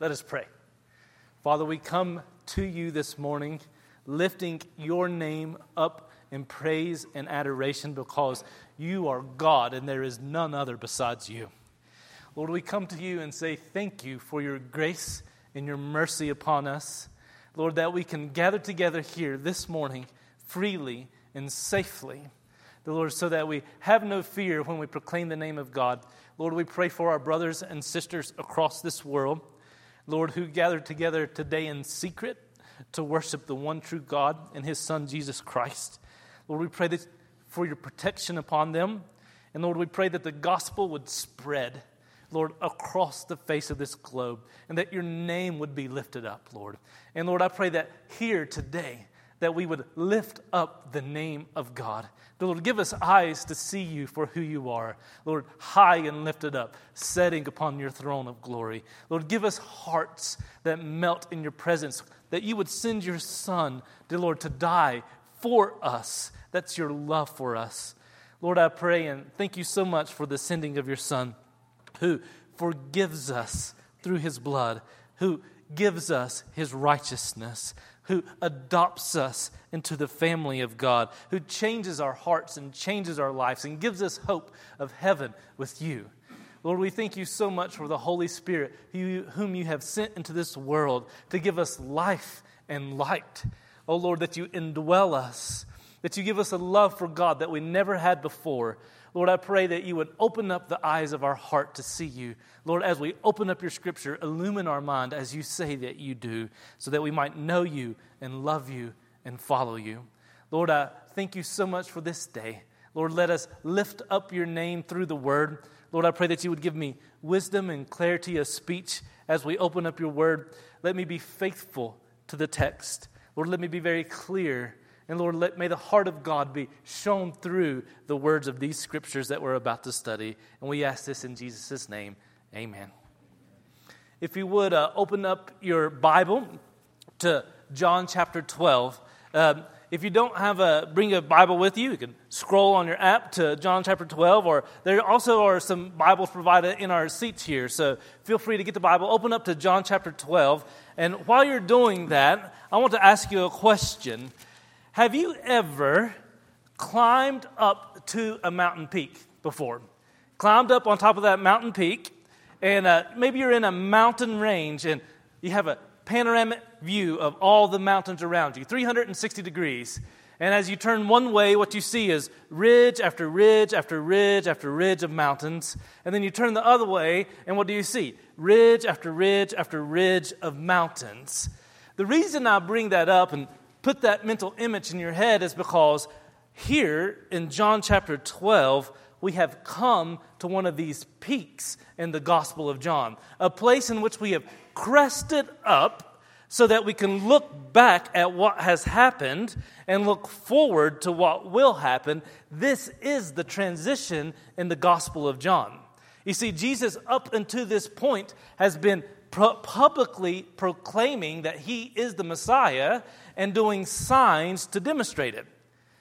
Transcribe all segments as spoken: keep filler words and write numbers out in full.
Let us pray. Father, we come to you this morning, lifting your name up in praise and adoration because you are God and there is none other besides you. Lord, we come to you and say thank you for your grace and your mercy upon us. Lord, that we can gather together here this morning freely and safely. Lord, so that we have no fear when we proclaim the name of God. Lord, we pray for our brothers and sisters across this world, Lord, who gathered together today in secret to worship the one true God and His Son, Jesus Christ. Lord, we pray that for your protection upon them. And Lord, we pray that the gospel would spread, Lord, across the face of this globe, and that your name would be lifted up, Lord. And Lord, I pray that here today, that we would lift up the name of God. Lord, give us eyes to see you for who you are. Lord, high and lifted up, setting upon your throne of glory. Lord, give us hearts that melt in your presence, that you would send your Son, dear Lord, to die for us. That's your love for us. Lord, I pray and thank you so much for the sending of your Son, who forgives us through his blood, who gives us his righteousness, who adopts us into the family of God, who changes our hearts and changes our lives and gives us hope of heaven with you. Lord, we thank you so much for the Holy Spirit, whom you have sent into this world to give us life and light. Oh Lord, that you indwell us, that you give us a love for God that we never had before. Lord, I pray that you would open up the eyes of our heart to see you. Lord, as we open up your scripture, illumine our mind as you say that you do, so that we might know you and love you and follow you. Lord, I thank you so much for this day. Lord, let us lift up your name through the word. Lord, I pray that you would give me wisdom and clarity of speech as we open up your word. Let me be faithful to the text. Lord, let me be very clear. And Lord, let, may the heart of God be shown through the words of these scriptures that we're about to study. And we ask this in Jesus' name. Amen. If you would uh, open up your Bible to John chapter twelve. Um, if you don't have a bring a Bible with you, you can scroll on your app to John chapter twelve. Or there also are some Bibles provided in our seats here. So feel free to get the Bible, open up to John chapter twelve. And while you're doing that, I want to ask you a question. Have you ever climbed up to a mountain peak before? Climbed up on top of that mountain peak, and uh, maybe you're in a mountain range, and you have a panoramic view of all the mountains around you, three hundred sixty degrees. And as you turn one way, what you see is ridge after ridge after ridge after ridge of mountains. And then you turn the other way, and what do you see? Ridge after ridge after ridge of mountains. The reason I bring that up and put that mental image in your head is because here in John chapter twelve, we have come to one of these peaks in the Gospel of John, a place in which we have crested up so that we can look back at what has happened and look forward to what will happen. This is the transition in the Gospel of John. You see, Jesus up until this point has been publicly proclaiming that he is the Messiah and doing signs to demonstrate it.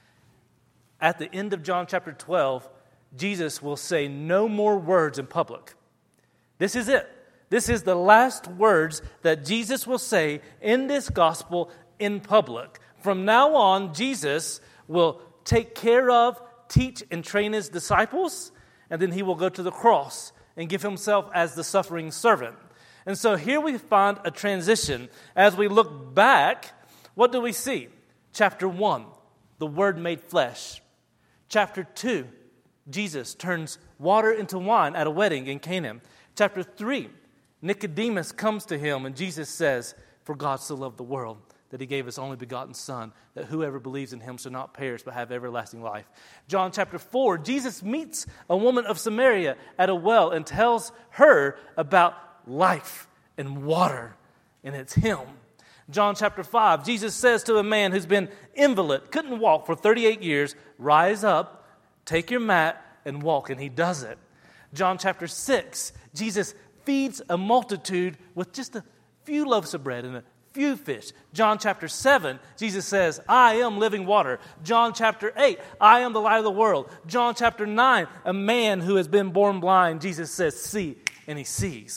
At the end of John chapter twelve, Jesus will say no more words in public. This is it. This is the last words that Jesus will say in this gospel in public. From now on, Jesus will take care of, teach, and train his disciples, and then he will go to the cross and give himself as the suffering servant. And so here we find a transition. As we look back, what do we see? Chapter one, the Word made flesh. Chapter two, Jesus turns water into wine at a wedding in Canaan. Chapter three, Nicodemus comes to him and Jesus says, "For God so loved the world that he gave his only begotten Son, that whoever believes in him shall not perish but have everlasting life." John chapter four, Jesus meets a woman of Samaria at a well and tells her about life and water, and it's him. John chapter five, Jesus says to a man who's been invalid, couldn't walk for thirty-eight years, "Rise up, take your mat, and walk," and he does it. John chapter six, Jesus feeds a multitude with just a few loaves of bread and a few fish. John chapter seven, Jesus says, "I am living water." John chapter eight, "I am the light of the world." John chapter nine, a man who has been born blind, Jesus says, "See," and he sees.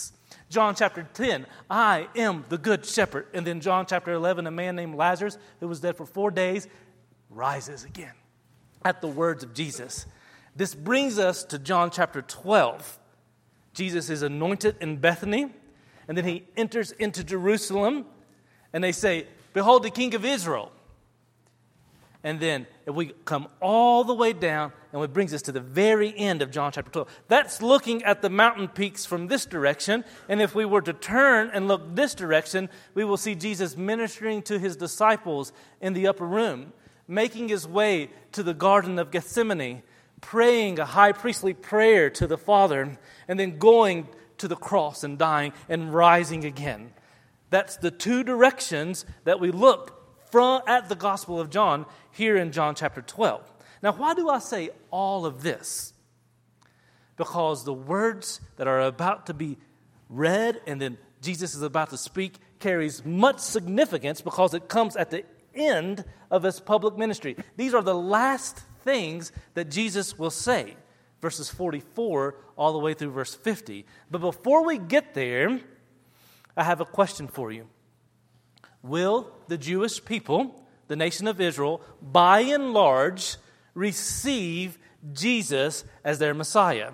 John chapter ten, I am the good shepherd. And then John chapter eleven, a man named Lazarus, who was dead for four days, rises again at the words of Jesus. This brings us to John chapter twelve. Jesus is anointed in Bethany, and then he enters into Jerusalem, and they say, behold the King of Israel. And then if we come all the way down, and it brings us to the very end of John chapter twelve. That's looking at the mountain peaks from this direction. And if we were to turn and look this direction, we will see Jesus ministering to his disciples in the upper room, making his way to the Garden of Gethsemane, praying a high priestly prayer to the Father, and then going to the cross and dying and rising again. That's the two directions that we look from at the Gospel of John here in John chapter twelve. Now, why do I say all of this? Because the words that are about to be read and then Jesus is about to speak carries much significance because it comes at the end of his public ministry. These are the last things that Jesus will say, verses forty-four all the way through verse fifty. But before we get there, I have a question for you. Will the Jewish people, the nation of Israel, by and large, receive Jesus as their Messiah?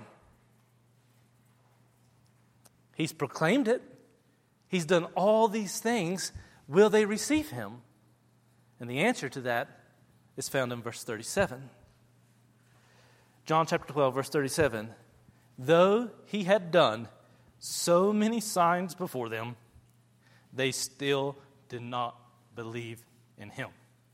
He's proclaimed it. He's done all these things. Will they receive him? And the answer to that is found in verse thirty-seven. John chapter twelve, verse thirty-seven. Though he had done so many signs before them, they still did not believe in him.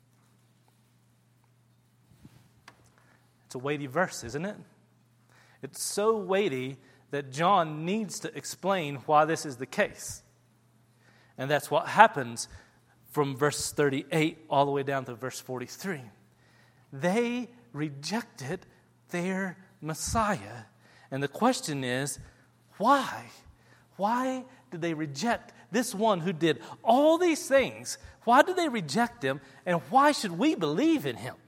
It's a weighty verse, isn't it? It's so weighty that John needs to explain why this is the case. And that's what happens from verse thirty-eight all the way down to verse forty-three. They rejected their Messiah. And the question is, why? Why did they reject this one who did all these things? Why did they reject him? And why should we believe in him?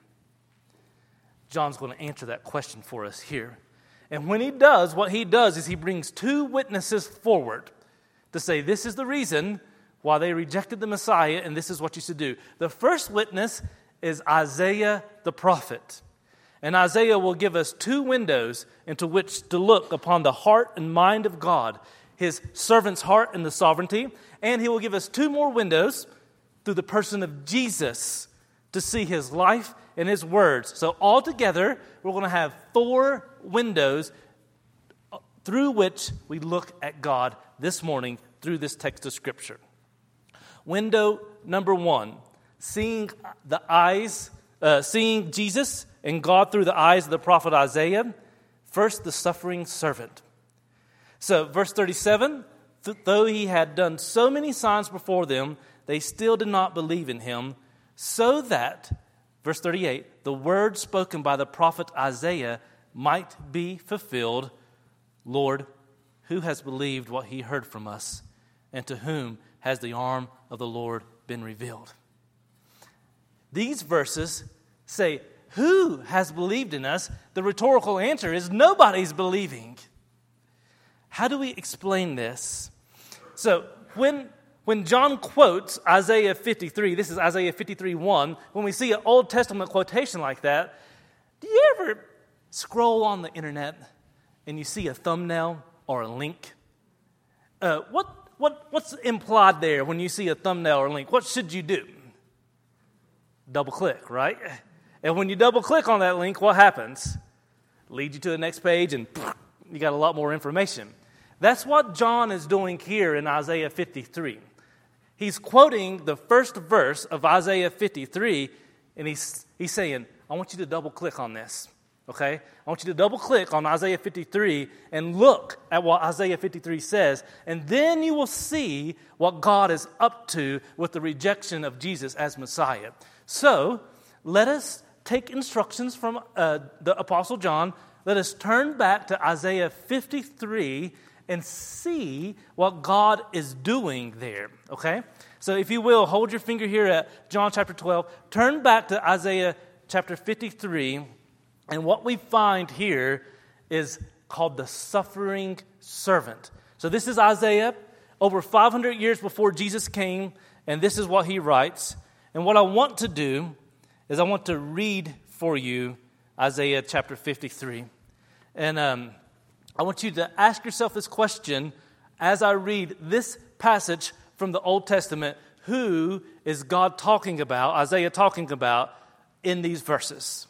John's going to answer that question for us here. And when he does, what he does is he brings two witnesses forward to say this is the reason why they rejected the Messiah and this is what you should do. The first witness is Isaiah the prophet. And Isaiah will give us two windows into which to look upon the heart and mind of God, his servant's heart and the sovereignty. And he will give us two more windows through the person of Jesus to see his life and his words. So altogether, we're going to have four windows through which we look at God this morning through this text of Scripture. Window number one, seeing the eyes, uh, seeing Jesus and God through the eyes of the prophet Isaiah. First, the suffering servant. So, verse thirty-seven, though he had done so many signs before them, they still did not believe in him, so that, verse thirty-eight, the word spoken by the prophet Isaiah might be fulfilled. Lord, who has believed what he heard from us, and to whom has the arm of the Lord been revealed? These verses say, who has believed in us? The rhetorical answer is nobody's believing. How do we explain this? So when, when John quotes Isaiah fifty-three, this is Isaiah fifty-three one, when we see an Old Testament quotation like that, do you ever scroll on the internet and you see a thumbnail or a link? Uh, what, what, what's implied there when you see a thumbnail or a link? What should you do? Double click, right? And when you double click on that link, what happens? Lead you to the next page and you got a lot more information. That's what John is doing here in Isaiah fifty-three. He's quoting the first verse of Isaiah fifty-three, and he's, he's saying, I want you to double click on this, okay? I want you to double click on Isaiah fifty-three and look at what Isaiah fifty-three says, and then you will see what God is up to with the rejection of Jesus as Messiah. So, let us take instructions from uh, the Apostle John. Let us turn back to Isaiah fifty-three and see what God is doing there, okay? So if you will, hold your finger here at John chapter twelve. Turn back to Isaiah chapter fifty-three, and what we find here is called the suffering servant. So this is Isaiah over five hundred years before Jesus came, and this is what he writes. And what I want to do is I want to read for you Isaiah chapter fifty-three. And um, I want you to ask yourself this question as I read this passage from the Old Testament. Who is God talking about, Isaiah talking about in these verses?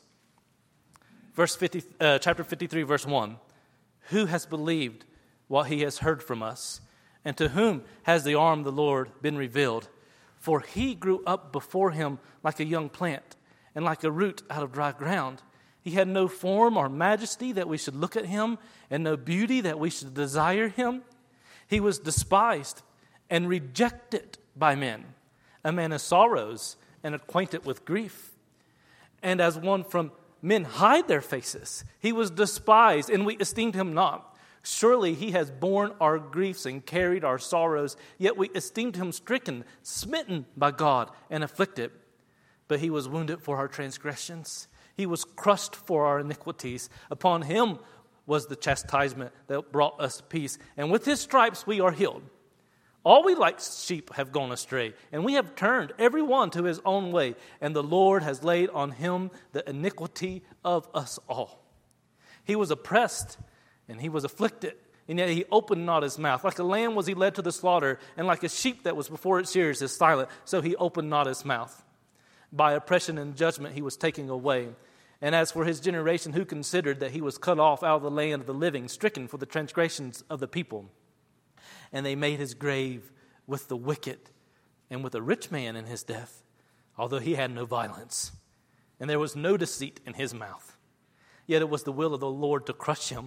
Verse fifty, uh, chapter fifty-three, verse one. Who has believed what he has heard from us? And to whom has the arm of the Lord been revealed? For he grew up before him like a young plant, and like a root out of dry ground. He had no form or majesty that we should look at him, and no beauty that we should desire him. He was despised and rejected by men, a man of sorrows and acquainted with grief. And as one from men hide their faces, he was despised, and we esteemed him not. Surely he has borne our griefs and carried our sorrows, yet we esteemed him stricken, smitten by God, and afflicted. But he was wounded for our transgressions. He was crushed for our iniquities. Upon him was the chastisement that brought us peace. And with his stripes we are healed. All we like sheep have gone astray, and we have turned every one to his own way. And the Lord has laid on him the iniquity of us all. He was oppressed, and he was afflicted, and yet he opened not his mouth. Like a lamb was he led to the slaughter, and like a sheep that was before its shears is silent, so he opened not his mouth. By oppression and judgment he was taken away. And as for his generation, who considered that he was cut off out of the land of the living, stricken for the transgressions of the people? And they made his grave with the wicked and with a rich man in his death, although he had no violence, and there was no deceit in his mouth. Yet it was the will of the Lord to crush him.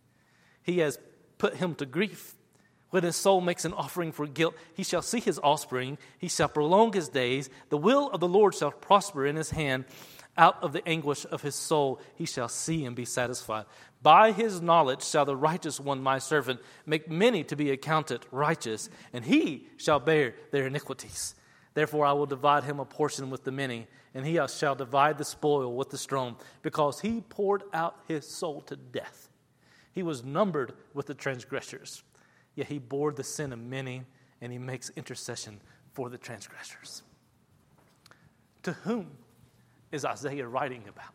He has put him to grief. When his soul makes an offering for guilt, he shall see his offspring. He shall prolong his days. The will of the Lord shall prosper in his hand. Out of the anguish of his soul he shall see and be satisfied. By his knowledge shall the righteous one, my servant, make many to be accounted righteous, and he shall bear their iniquities. Therefore I will divide him a portion with the many, and he shall divide the spoil with the strong, because he poured out his soul to death. He was numbered with the transgressors, yet he bore the sin of many, and he makes intercession for the transgressors. To whom is Isaiah writing about?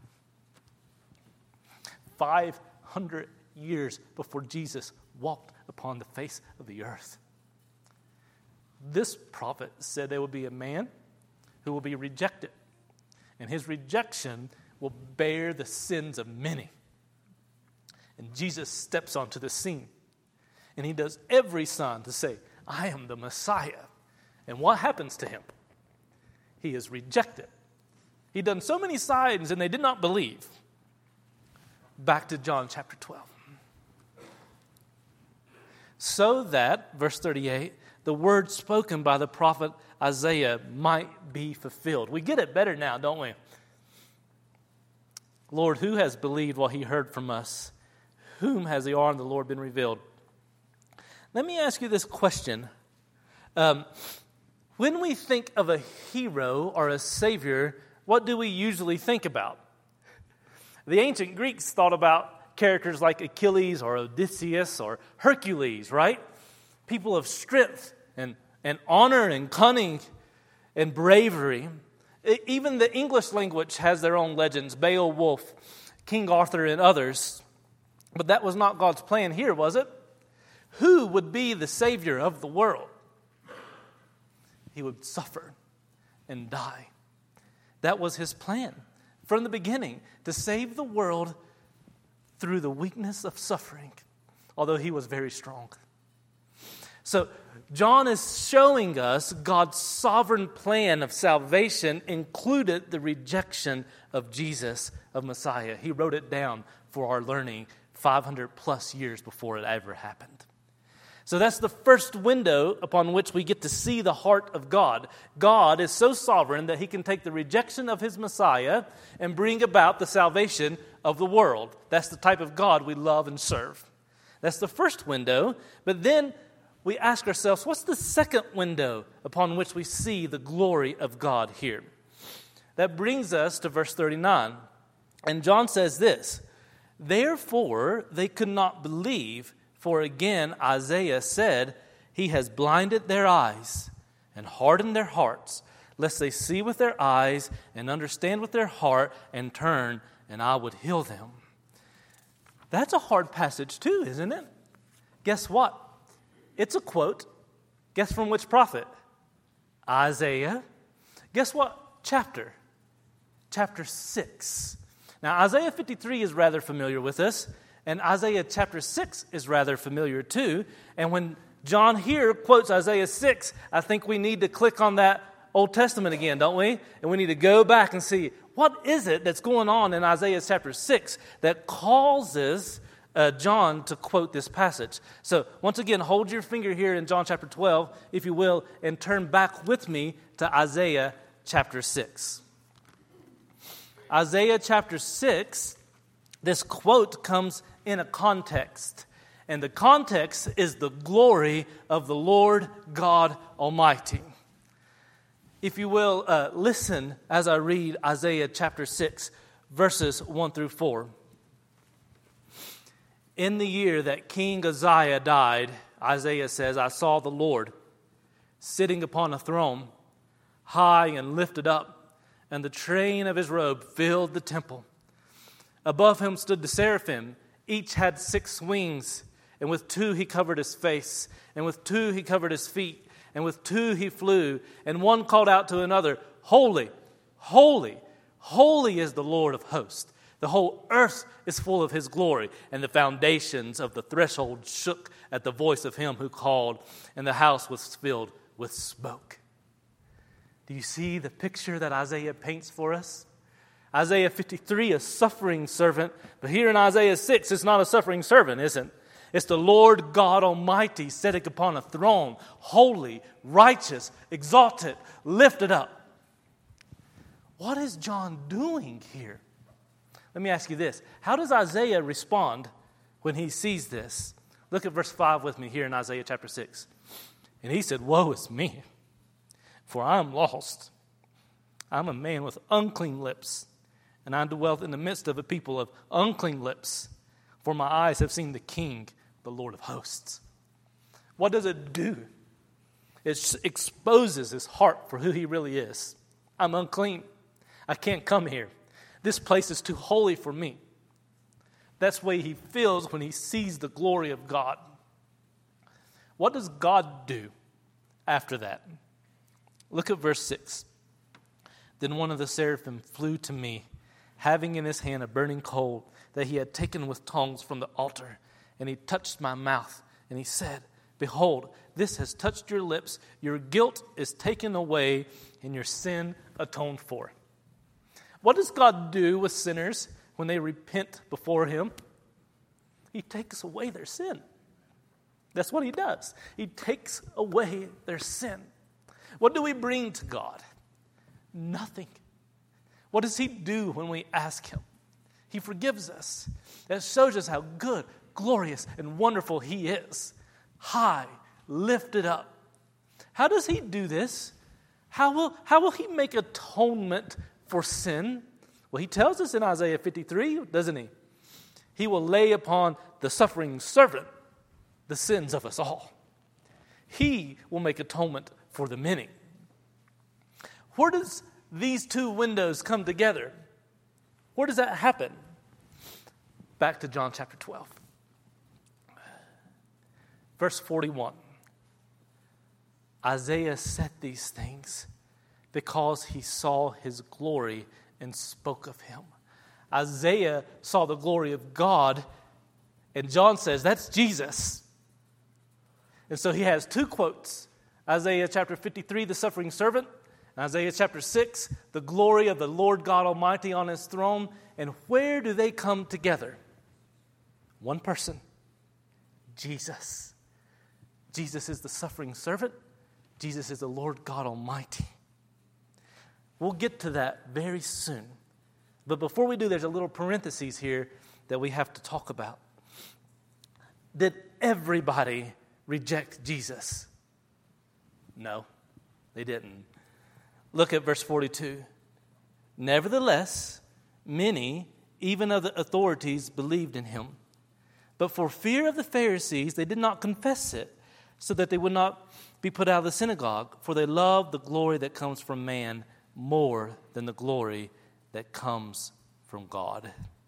Five hundred years before Jesus walked upon the face of the earth. This prophet said there will be a man who will be rejected, and his rejection will bear the sins of many. And Jesus steps onto the scene, and he does every sign to say, I am the Messiah. And what happens to him? He is rejected. He'd done so many signs, and they did not believe. Back to John chapter twelve. So that, verse thirty-eight, the word spoken by the prophet Isaiah might be fulfilled. We get it better now, don't we? Lord, who has believed what he heard from us? Whom has the arm of the Lord been revealed? Let me ask you this question. Um, when we think of a hero or a savior, what do we usually think about? The ancient Greeks thought about characters like Achilles or Odysseus or Hercules, right? People of strength and, and honor and cunning and bravery. Even the English language has their own legends, Beowulf, King Arthur, and others. But that was not God's plan here, was it? Who would be the Savior of the world? He would suffer and die. That was his plan from the beginning, to save the world through the weakness of suffering, although he was very strong. So John is showing us God's sovereign plan of salvation included the rejection of Jesus, of Messiah. He wrote it down for our learning five hundred plus years before it ever happened. So that's the first window upon which we get to see the heart of God. God is so sovereign that he can take the rejection of his Messiah and bring about the salvation of the world. That's the type of God we love and serve. That's the first window. But then we ask ourselves, what's the second window upon which we see the glory of God here? That brings us to verse thirty-nine. And John says this, therefore they could not believe, for again Isaiah said, He has blinded their eyes and hardened their hearts, lest they see with their eyes and understand with their heart and turn, and I would heal them. That's a hard passage too, isn't it? Guess what? It's a quote. Guess from which prophet? Isaiah. Guess what chapter? Chapter six. Now, Isaiah fifty-three is rather familiar with us, and Isaiah chapter six is rather familiar too. And when John here quotes Isaiah six, I think we need to click on that Old Testament again, don't we? And we need to go back and see, what is it that's going on in Isaiah chapter six that causes uh, John to quote this passage? So once again, hold your finger here in John chapter twelve, if you will, and turn back with me to Isaiah chapter six. Isaiah chapter six, this quote comes in a context. And the context is the glory of the Lord God Almighty. If you will, uh, listen as I read Isaiah chapter six, verses one through four. In the year that King Uzziah died, Isaiah says, I saw the Lord sitting upon a throne, high and lifted up, and the train of his robe filled the temple. Above him stood the seraphim. Each had six wings, and with two he covered his face, and with two he covered his feet, and with two he flew, and one called out to another, Holy, holy, holy is the Lord of hosts. The whole earth is full of his glory, and the foundations of the threshold shook at the voice of him who called, and the house was filled with smoke. Do you see the picture that Isaiah paints for us? Isaiah fifty-three, a suffering servant, but here in Isaiah six, it's not a suffering servant, isn't it? It's the Lord God Almighty sitting upon a throne, holy, righteous, exalted, lifted up. What is John doing here? Let me ask you this. How does Isaiah respond when he sees this? Look at verse five with me here in Isaiah chapter six. And he said, Woe is me, for I am lost. I'm a man with unclean lips, and I dwell in the midst of a people of unclean lips, for my eyes have seen the King, the Lord of hosts. What does it do? It exposes his heart for who he really is. I'm unclean. I can't come here. This place is too holy for me. That's the way he feels when he sees the glory of God. What does God do after that? Look at verse six. Then one of the seraphim flew to me, having in his hand a burning coal that he had taken with tongs from the altar. And he touched my mouth, and he said, Behold, this has touched your lips. Your guilt is taken away, and your sin atoned for. What does God do with sinners when they repent before him? He takes away their sin. That's what he does. He takes away their sin. What do we bring to God? Nothing. What does he do when we ask him? He forgives us. That shows us how good, glorious, and wonderful he is. High, lifted up. How does he do this? How will, how will he make atonement for sin? Well, he tells us in Isaiah fifty-three, doesn't he? He will lay upon the suffering servant the sins of us all. He will make atonement for the many. Where does these two windows come together? Where does that happen? Back to John chapter twelve. Verse forty-one. Isaiah said these things because he saw his glory and spoke of him. Isaiah saw the glory of God, and John says that's Jesus. And so he has two quotes. Isaiah chapter fifty-three, the suffering servant. And Isaiah chapter six, the glory of the Lord God Almighty on his throne. And where do they come together? One person, Jesus. Jesus is the suffering servant. Jesus is the Lord God Almighty. We'll get to that very soon. But before we do, there's a little parenthesis here that we have to talk about. Did everybody reject Jesus? No, they didn't. Look at verse forty-two. Nevertheless, many, even of the authorities, believed in him. But for fear of the Pharisees, they did not confess it, so that they would not be put out of the synagogue, for they love the glory that comes from man more than the glory that comes from God.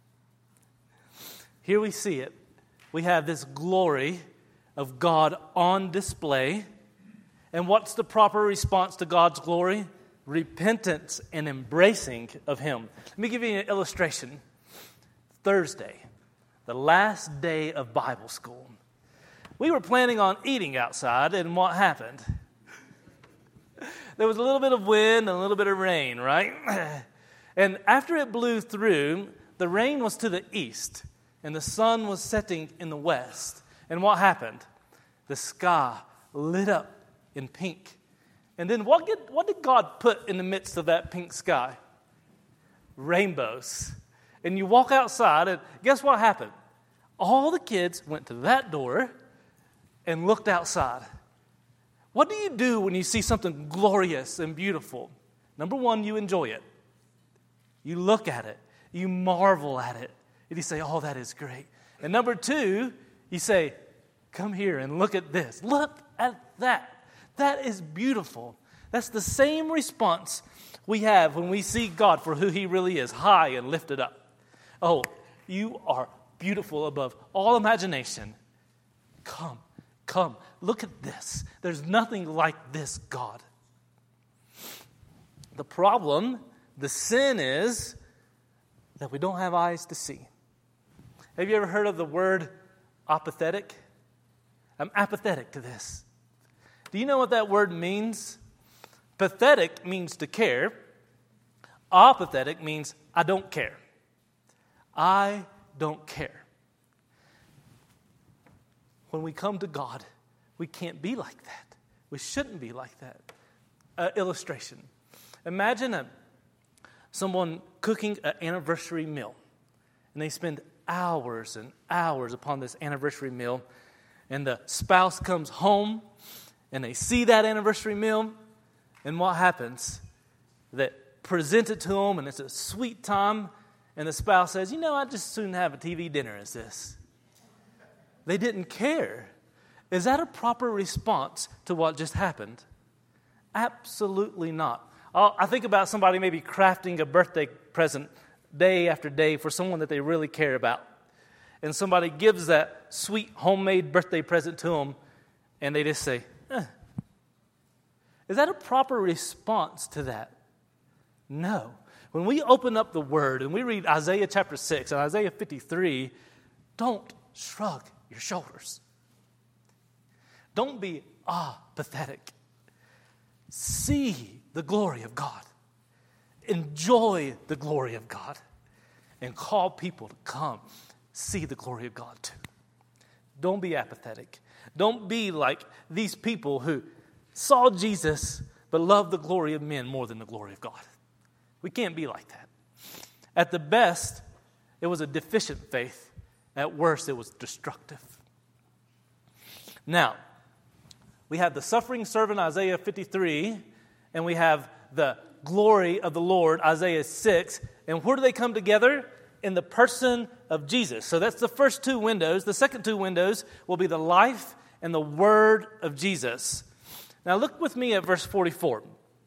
Here we see it. We have this glory of God on display. And what's the proper response to God's glory? Repentance and embracing of Him. Let me give you an illustration. Thursday, the last day of Bible school. We were planning on eating outside, and what happened? There was a little bit of wind and a little bit of rain, right? And after it blew through, the rain was to the east, and the sun was setting in the west. And what happened? The sky lit up in pink. And then what did, what did God put in the midst of that pink sky? Rainbows. And you walk outside, and guess what happened? All the kids went to that door and looked outside. What do you do when you see something glorious and beautiful? Number one, you enjoy it. You look at it. You marvel at it. And you say, oh, that is great. And number two, you say, come here and look at this. Look at that. That is beautiful. That's the same response we have when we see God for who He really is, high and lifted up. Oh, you are beautiful above all imagination. Come, come, look at this. There's nothing like this God. The problem, the sin is that we don't have eyes to see. Have you ever heard of the word apathetic? I'm apathetic to this. Do you know what that word means? Pathetic means to care. Apathetic means I don't care. I don't care. When we come to God, we can't be like that. We shouldn't be like that. Uh, illustration. Imagine a, someone cooking an anniversary meal, and they spend hours and hours upon this anniversary meal, and the spouse comes home, and they see that anniversary meal, and what happens? They present it to them, and it's a sweet time, and the spouse says, you know, I'd just soon have a T V dinner as this. They didn't care. Is that a proper response to what just happened? Absolutely not. I'll, I think about somebody maybe crafting a birthday present day after day for someone that they really care about. And somebody gives that sweet homemade birthday present to them, and they just say, eh. Is that a proper response to that? No. When we open up the Word and we read Isaiah chapter six and Isaiah fifty-three, don't shrug your shoulders. Don't be ah pathetic. See the glory of God. Enjoy the glory of God. And call people to come see the glory of God too. Don't be apathetic. Don't be like these people who saw Jesus but loved the glory of men more than the glory of God. We can't be like that. At the best, it was a deficient faith. At worst, it was destructive. Now, we have the suffering servant, Isaiah fifty-three, and we have the glory of the Lord, Isaiah six. And where do they come together? In the person of Jesus. So that's the first two windows. The second two windows will be the life and the word of Jesus. Now look with me at verse forty-four.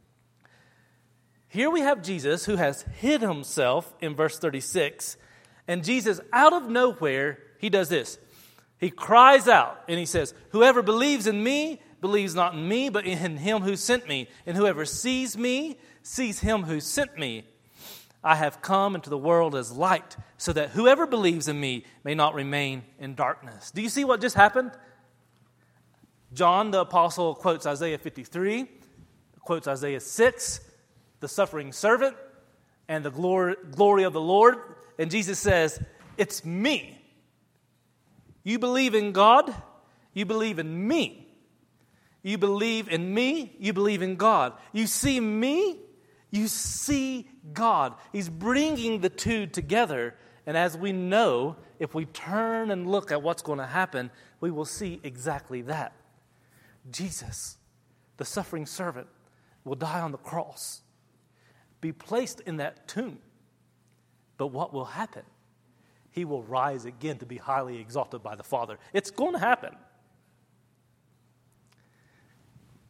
Here we have Jesus who has hid himself in verse thirty-six. And Jesus, out of nowhere, he does this. He cries out and he says, whoever believes in me believes not in me, but in him who sent me. And whoever sees me sees him who sent me. I have come into the world as light, so that whoever believes in me may not remain in darkness. Do you see what just happened? John the apostle quotes Isaiah fifty-three, quotes Isaiah six, the suffering servant, and the glory, glory of the Lord. And Jesus says, it's me. You believe in God, you believe in me. You believe in me, you believe in God. You see me, you see God. He's bringing the two together. And as we know, if we turn and look at what's going to happen, we will see exactly that. Jesus, the suffering servant, will die on the cross, be placed in that tomb. But what will happen? He will rise again to be highly exalted by the Father. It's going to happen.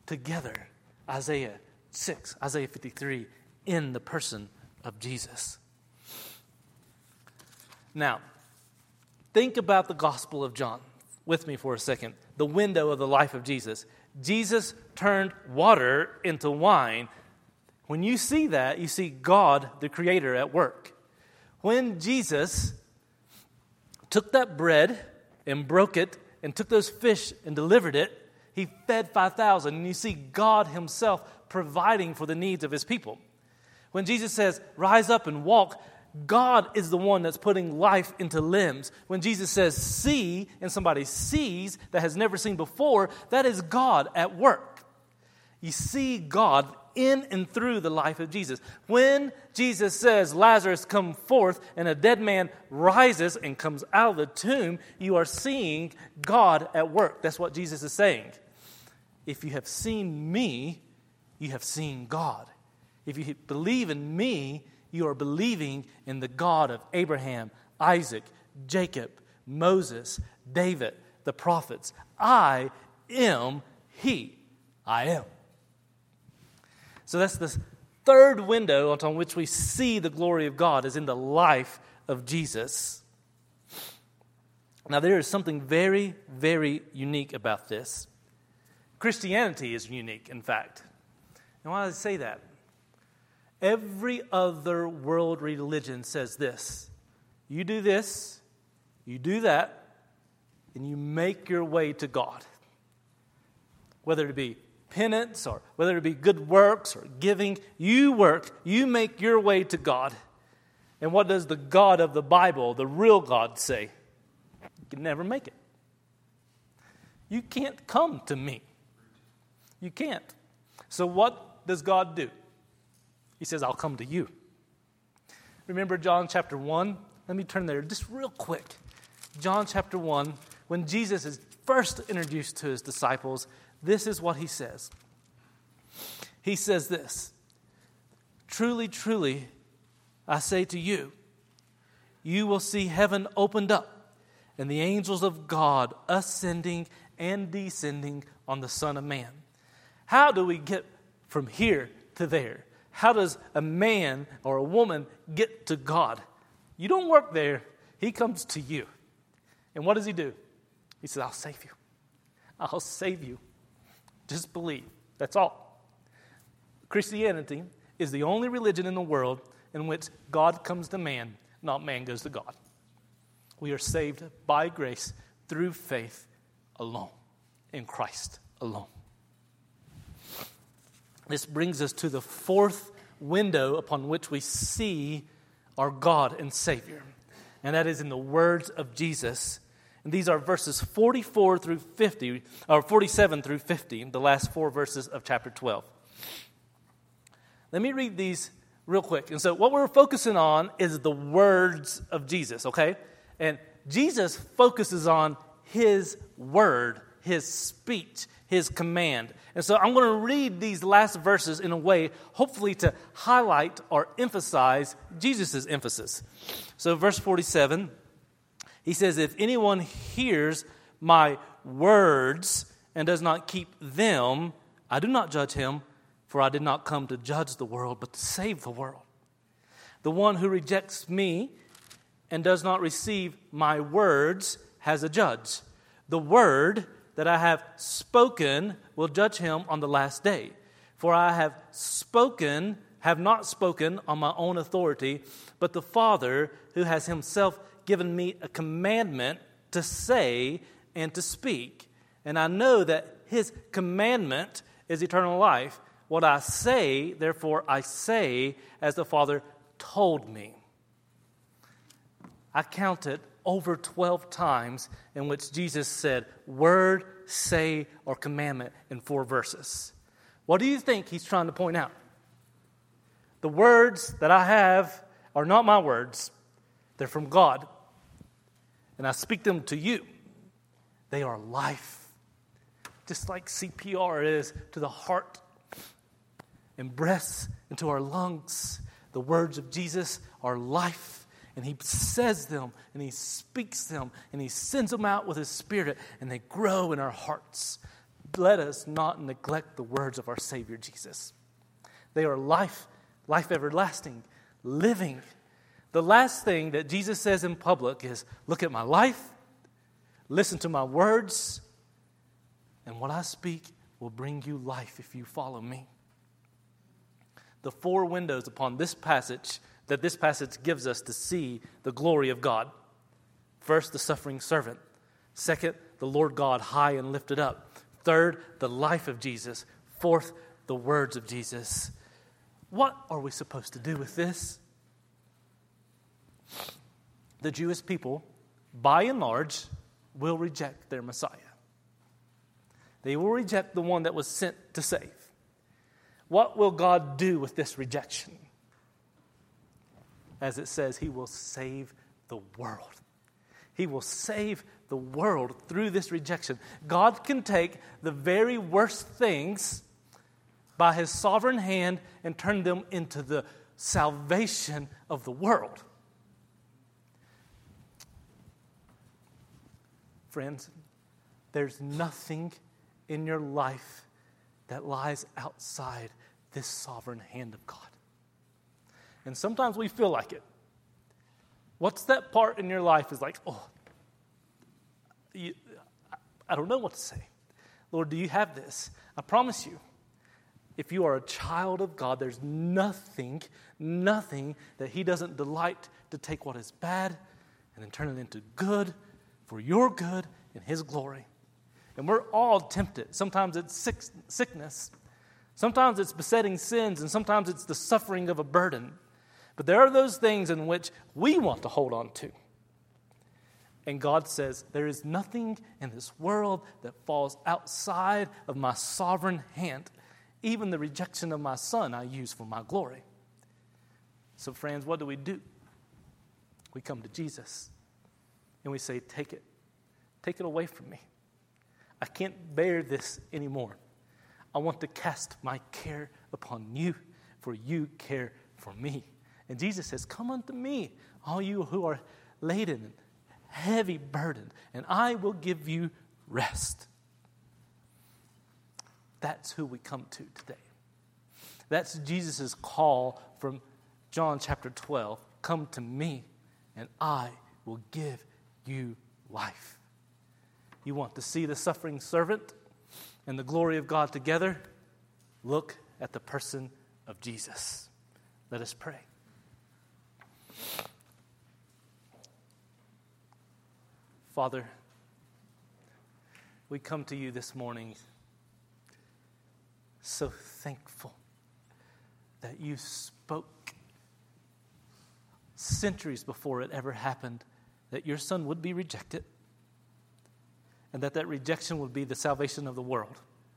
together. Isaiah six, Isaiah fifty-three, in the person of Jesus. Now, think about the Gospel of John with me for a second. The window of the life of Jesus. Jesus turned water into wine. When you see that, you see God, the Creator, at work. When Jesus took that bread and broke it and took those fish and delivered it, he fed five thousand. And you see God himself providing for the needs of his people. When Jesus says, rise up and walk, God is the one that's putting life into limbs. When Jesus says, see, and somebody sees that has never seen before, that is God at work. You see God in and through the life of Jesus. When Jesus says, Lazarus, come forth, and a dead man rises and comes out of the tomb, you are seeing God at work. That's what Jesus is saying. If you have seen me, you have seen God. If you believe in me, you are believing in the God of Abraham, Isaac, Jacob, Moses, David, the prophets. I am He. I am. So that's the third window upon which we see the glory of God, is in the life of Jesus. Now, there is something very, very unique about this. Christianity is unique, in fact. And why do I say that? Every other world religion says this: you do this, you do that, and you make your way to God. Whether it be penance or whether it be good works or giving, you work, you make your way to God. And what does the God of the Bible, the real God, say? You can never make it. You can't come to me. You can't. So what does God do? He says, I'll come to you. Remember John chapter one? Let me turn there just real quick. John chapter one, when Jesus is first introduced to his disciples, this is what he says. He says this: truly, truly, I say to you, you will see heaven opened up and the angels of God ascending and descending on the Son of Man. How do we get from here to there? How does a man or a woman get to God? You don't work there. He comes to you. And what does he do? He says, I'll save you. I'll save you. Just believe. That's all. Christianity is the only religion in the world in which God comes to man, not man goes to God. We are saved by grace through faith alone, in Christ alone. This brings us to the fourth window upon which we see our God and Savior, and that is in the words of Jesus. And these are verses forty-four through fifty, or forty-seven through fifty, the last four verses of chapter twelve. Let me read these real quick. And so what we're focusing on is the words of Jesus, okay? And Jesus focuses on his word, his speech, his command. And so I'm going to read these last verses in a way, hopefully to highlight or emphasize Jesus' emphasis. So verse forty-seven, he says, if anyone hears my words and does not keep them, I do not judge him, for I did not come to judge the world, but to save the world. The one who rejects me and does not receive my words has a judge. The word that I have spoken will judge him on the last day. For I have spoken, have not spoken on my own authority, but the Father who has himself given me a commandment to say and to speak. And I know that his commandment is eternal life. What I say, therefore I say, as the Father told me. I counted over twelve times in which Jesus said word, say, or commandment in four verses. What do you think he's trying to point out? The words that I have are not my words. They're from God. And I speak them to you. They are life. Just like C P R is to the heart and breaths into our lungs. The words of Jesus are life. And he says them, and he speaks them, and he sends them out with his Spirit, and they grow in our hearts. let us not neglect the words of our Savior Jesus. They are life, life everlasting, living. The last thing that Jesus says in public is, look at my life, listen to my words, and what I speak will bring you life if you follow me. The four windows upon this passage that this passage gives us to see the glory of God. First, the suffering servant. Second, the Lord God high and lifted up. Third, the life of Jesus. Fourth, the words of Jesus. What are we supposed to do with this? The Jewish people, by and large, will reject their Messiah. They will reject the one that was sent to save. What will God do with this rejection? As it says, He will save the world. He will save the world through this rejection. God can take the very worst things by His sovereign hand and turn them into the salvation of the world. Friends, there's nothing in your life that lies outside this sovereign hand of God. And sometimes we feel like it. What's that part in your life is like, oh, you, I don't know what to say. Lord, do you have this? I promise you, if you are a child of God, there's nothing, nothing that He doesn't delight to take what is bad and then turn it into good for your good and His glory. And we're all tempted. Sometimes it's sick, sickness. Sometimes it's besetting sins, and sometimes it's the suffering of a burden. But there are those things in which we want to hold on to. And God says, there is nothing in this world that falls outside of my sovereign hand. Even the rejection of my Son I use for my glory. So friends, what do we do? We come to Jesus and we say, take it. Take it away from me. I can't bear this anymore. I want to cast my care upon you, for you care for me. And Jesus says, come unto me, all you who are laden and heavy burdened, and I will give you rest. That's who we come to today. That's Jesus' call from John chapter twelve. Come to me, and I will give you life. You want to see the suffering servant and the glory of God together? Look at the person of Jesus. Let us pray. Father, we come to you this morning so thankful that you spoke centuries before it ever happened that your Son would be rejected and that that rejection would be the salvation of the world.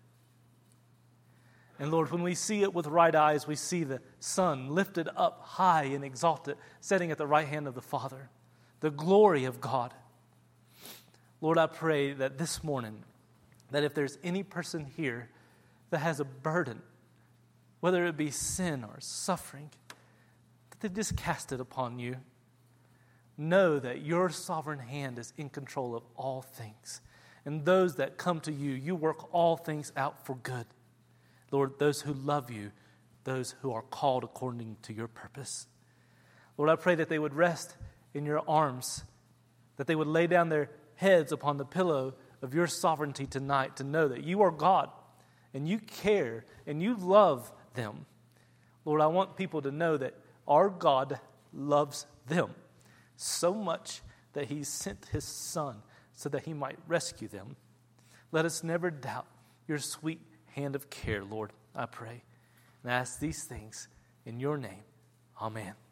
And Lord, when we see it with right eyes, we see the Son lifted up high and exalted, sitting at the right hand of the Father, the glory of God. Lord, I pray that this morning, that if there's any person here that has a burden, whether it be sin or suffering, that they just cast it upon you. Know that your sovereign hand is in control of all things. And those that come to you, you work all things out for good. Lord, those who love you, those who are called according to your purpose. Lord, I pray that they would rest in your arms, that they would lay down their heads upon the pillow of your sovereignty tonight to know that you are God and you care and you love them. Lord, I want people to know that our God loves them so much that He sent His Son so that He might rescue them. Let us never doubt your sweet hand of care, Lord, I pray. And I ask these things in your name. Amen.